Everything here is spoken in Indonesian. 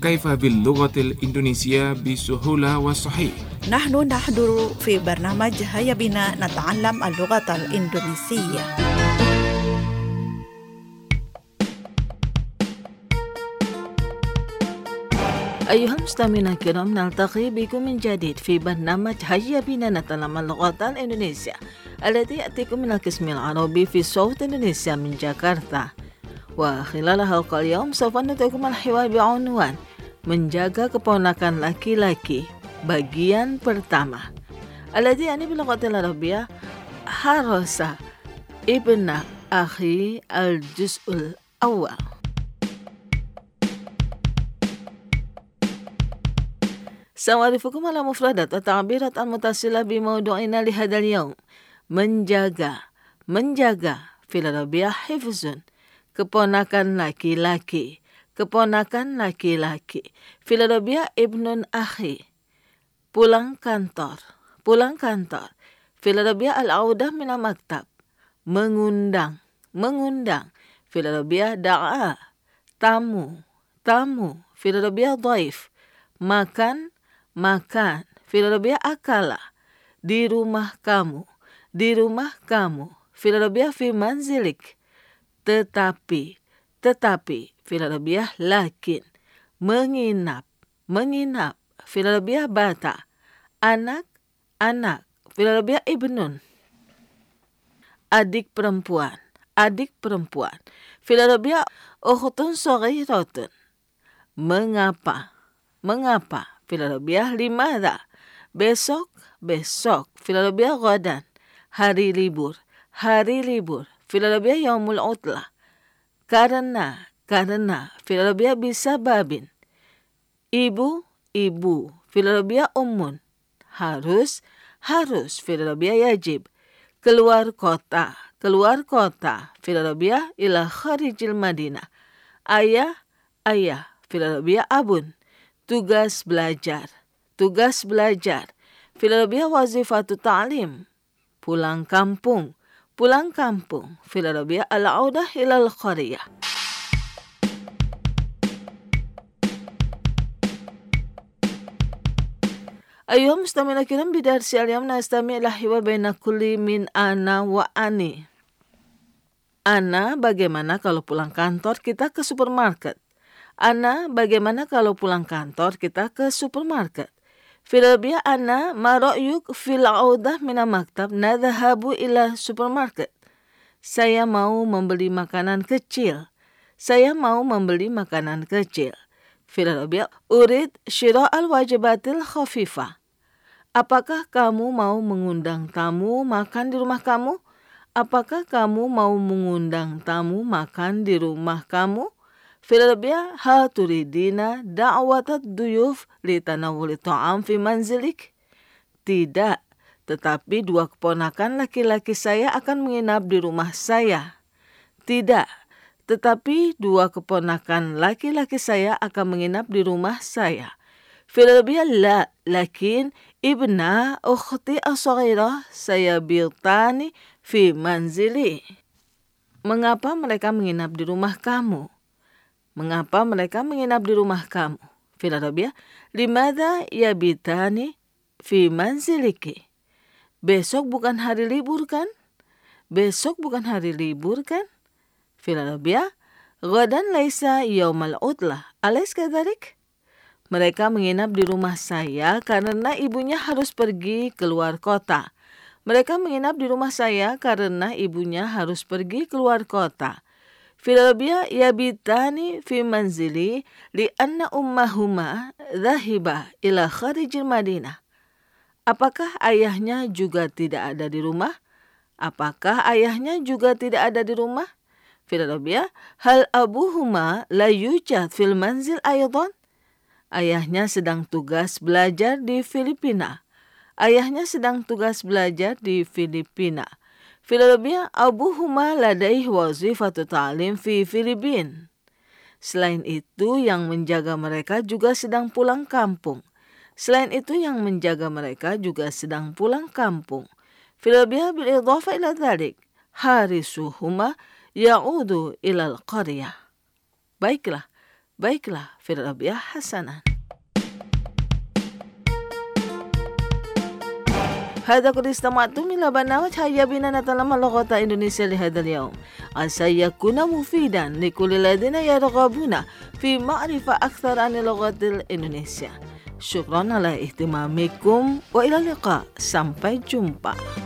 كيف باللغة الإندونيسية بسهولة وصحيح؟ نحن نحضر في برنامج هيا بنا نتعلم اللغة الإندونيسية. أيها المستمعين الكرام، نلتقي بكم من جديد في برنامج هيا بنا نتعلم اللغة الإندونيسية الذي يأتيكم من القسم العربي في صوت إندونيسيا من جاكرتا. وخلال حلقة اليوم سوف نترككم الحوار بعنوان menjaga keponakan laki-laki bagian pertama. Alladhi yani باللغة العربية حرس ابن أخي الجزء الأول. سأعرفكم على مفردات التعبيرات المتصلة بموضوعنا لهذا اليوم. menjaga في العربية حفظ keponakan laki-laki. Keponakan laki-laki. Fil Arabia ibnun akhi. Pulang kantor. Fil Arabia al-audah min al-maktab. Mengundang. Fil Arabia da'a. Tamu. Fil Arabia dhaif. Makan. Fil Arabia akala. Di rumah kamu. Fil Arabia fi manzilik. Tetapi. Fil Arabiyah lakin. Menginap. Fil Arabiyah bata. Anak. Fil Arabiyah ibnun. Adik perempuan. Fil Arabiyah ukhtun shaghiratun. Mengapa. Fil Arabiyah limadha. Besok. Fil Arabiyah ghadan. Hari libur. Fil Arabiyah yaumul utlah. Karena fil Arabiyah bisababin. Ibu fil Arabiyah ummun. Harus fil Arabiyah yajib. Keluar kota fil Arabiyah ila kharijil madinah. Ayah fil Arabiyah abun. Tugas belajar fil Arabiyah wazifatu ta'lim. Pulang kampung fil Arabiyah al-audah ila al-qaryah. أيها المستمعين الكرام، بدرس اليوم نستمع إلى حوار بين كل من أنا وأني. Ana, bagaimana kalau pulang kantor kita ke supermarket? Ana, bagaimana kalau pulang kantor kita ke supermarket? Fil Arabiyah ana ma ra'yuk fil 'audah min al-maktab nadhhabu ila supermarket. Saya mau membeli makanan kecil. Fil Arabiyah urid syira' al-wajibatil khafifah. Apakah kamu mau mengundang tamu makan di rumah kamu? Fil Arabiyah hal turidina da'watat duyuf li tanawuli ta'am fi manzilik. Tidak, tetapi dua keponakan laki-laki saya akan menginap di rumah saya. Fil Arabiyah la, lakin ibna ukhti as-saghirah sayabitani fi manzili. Mengapa mereka menginap di rumah kamu? Fil Arabiyah limadha yabitani fi manziliki. Besok bukan hari libur kan? Fil Arabiyah ghadan laisa yaumal utlah. Alaysa kadhalik? Mereka menginap di rumah saya karena ibunya harus pergi keluar kota. Fil Arabiyah yabitani fi manzili li anna ummahuma dhahiba ila kharijil madinah. Apakah ayahnya juga tidak ada di rumah? Fil Arabiyah hal abuhuma la yujad fil manzil aydan. Ayahnya sedang tugas belajar di Filipina. Fil Arabiyah abuhuma ladaihi wazifatu ta'lim fi Filipin. Selain itu yang menjaga mereka juga sedang pulang kampung. Fil Arabiyah bil idhafa ila dhalik harisuhuma ya'udu ilal qaryah. Baiklah, Baiklah, fi Rabiah hasanan. هذا قد استمعتم إلى برنامج هيا بنا نتعلم اللغة الإندونيسية لهذا اليوم عسى يكون مفيدا لكل الذين يرغبون في معرفة أكثر عن اللغة الإندونيسية. شكرا على اهتمامكم وإلى اللقاء. Sampai jumpa.